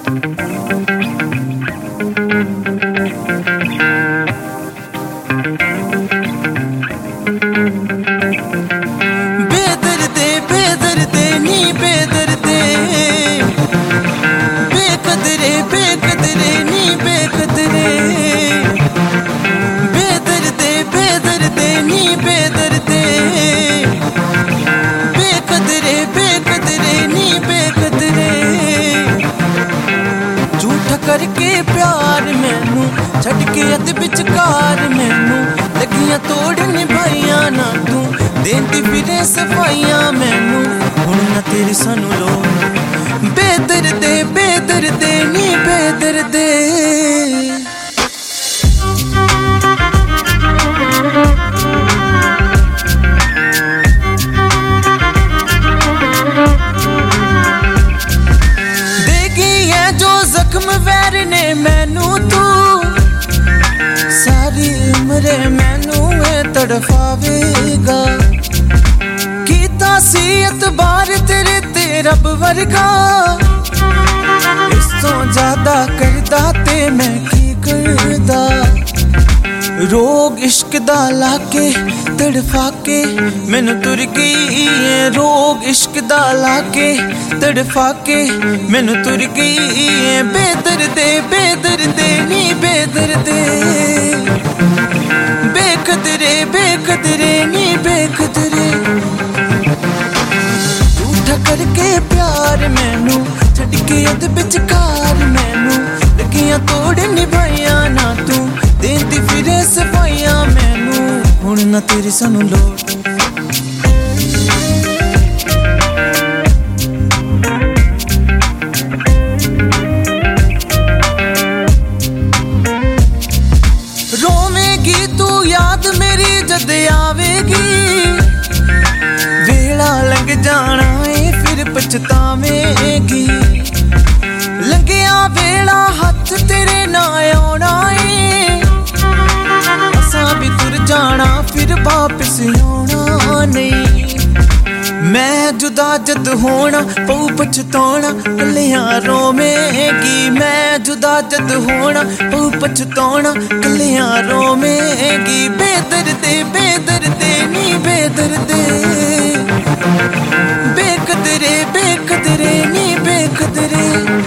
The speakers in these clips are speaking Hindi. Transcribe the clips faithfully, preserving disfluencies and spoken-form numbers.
बेदर्दे बेदर्दे नी बेदर्दे, बेकदरे बेकदरे नी बेकदरे, बेदर्दे बेदर्दे नी बेदर्दे, बेकदरे बेकदरे नी बेकदरे। झूठा करके प्यार मैनू छड़ के अध विचकार मैनू लगियां तोड़ निभाइयां ना तू देंदी फिरे सफाइयां मैनू हुण ना तेरी सानू लोड़। बेदर्दे बेदर्दे नी बेदर्दे। देगी है जो जख्म वैर ने मैनू तू सारी उम्र मैनू तड़फावेगा। कीता सी एतबार तेरे ते रब वर्गा, इस तो ज्यादा करदा ते मैं की करदा। रोग इश्क दा लाके तड़फा के मैनू तुर गई है, रोग इश्क दा लाके तड़फा के मैनू तुर गई है। बेदर्दे बेदर्दे नी बेदर्दे, बेकदरे बेकदरे नी बेकदरे। झूठा करके प्यार मैनू छड़ के अध विचकार मैनू लगियां तोड़ निभाइयां ना तू देंदी फिरे सफाइयां मैनू हुण ना तेरी सानू लोड़। रोवेगी तू याद मेरी जद आवेगी, वेला लंघ जाना है फिर पछतावेगी। लंघिया वेला हथ तेरे ना आना है, असां भी तुर जाना फिर वापस आना नहीं। मैं जुदा जद होना पऊ पछताना कलियां रोवेगी। मैं जुदा जद होना पऊ पछताना कलियां रोवेगी। बेदर्दे बेदर्दे नी बेदर्दे, बेकदरे बेकदरे नी बेकदरे।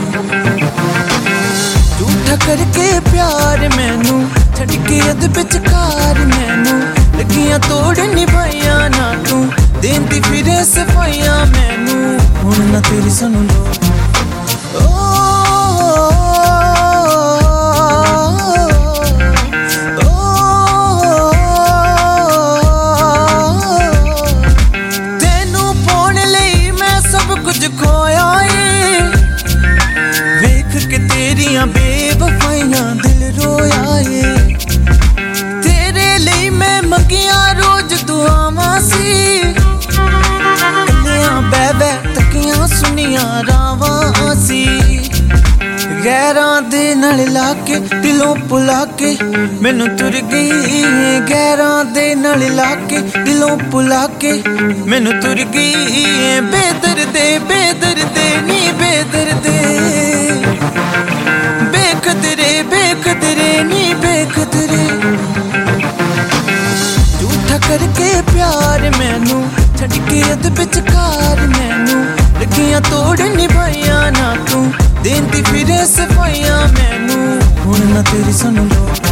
झूठा करके प्यार मैनू छड़ के अध विचकार मैनू लगियां तोड़ निभाइयां ना तू देंदी फिरे सफाइयां मैनू हुण ना तेरी सानू लोड़। तेनू पाउण लई मैं सब कुछ खोया है, वेख के तेरियां बेवफाइयां दिल रोया है। तेरे लई मैं मंगियां रोज दुआवां सी, कलियां बह बह तकियां सुनियां रावां सी। गैरां दे नाल लाके दिलों भुला के मैनू तुर गई है। गैरां दे नाल लाके दिलों भुला के मैनू तुर गई है। बेदर्दे बेदर्दे नी बेदर्दे, बेकदरे बेकदरे नी बेकदरे। झूठा करके प्यार मैनू छड़ के अध विचकार मैनू लगियां तोड़ निभाइयां ना तू देंदी फिरे सफाइयां मैनू हुण ना तेरी सानू लोड़।